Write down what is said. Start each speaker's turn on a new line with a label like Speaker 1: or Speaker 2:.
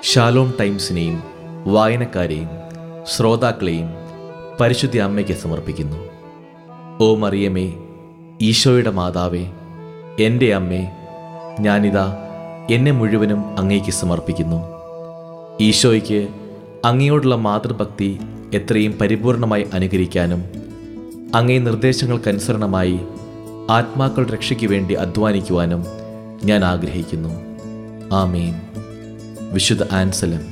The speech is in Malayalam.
Speaker 1: ഷാലോം ടൈംസിനെയും വായനക്കാരെയും ശ്രോതാക്കളെയും പരിശുദ്ധ അമ്മയ്ക്ക് സമർപ്പിക്കുന്നു. ഓ മറിയമേ, ഈശോയുടെ മാതാവേ, എൻ്റെ അമ്മേ, ഞാനിതാ എന്നെ മുഴുവനും അങ്ങേക്ക് സമർപ്പിക്കുന്നു. ഈശോയ്ക്ക് അങ്ങയോടുള്ള മാതൃഭക്തി എത്രയും പരിപൂർണമായി അനുകരിക്കാനും അങ്ങേ നിർദ്ദേശങ്ങൾക്കനുസരണമായി ആത്മാക്കളുടെ രക്ഷയ്ക്ക് വേണ്ടി അധ്വാനിക്കുവാനും ഞാൻ ആഗ്രഹിക്കുന്നു. ആമേൻ. വിശുദ്ധ ആൻസലം.